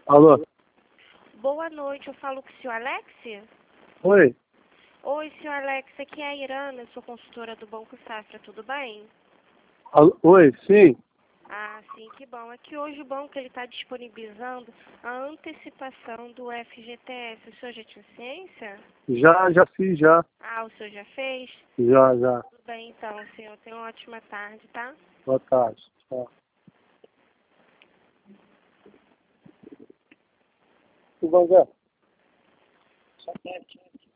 Alô? Boa noite, eu falo com o senhor Alex? Oi? Oi, senhor Alex, aqui é a Irana, sou consultora do Banco Safra, tudo bem? Oi, sim. Ah, sim, que bom. É que hoje o banco está disponibilizando a antecipação do FGTS. O senhor já tinha ciência? Já fiz, já. Ah, o senhor já fez? Já. Tudo bem, então, senhor. Tenha uma ótima tarde, tá? Boa tarde. Tchau. O Banzé. Só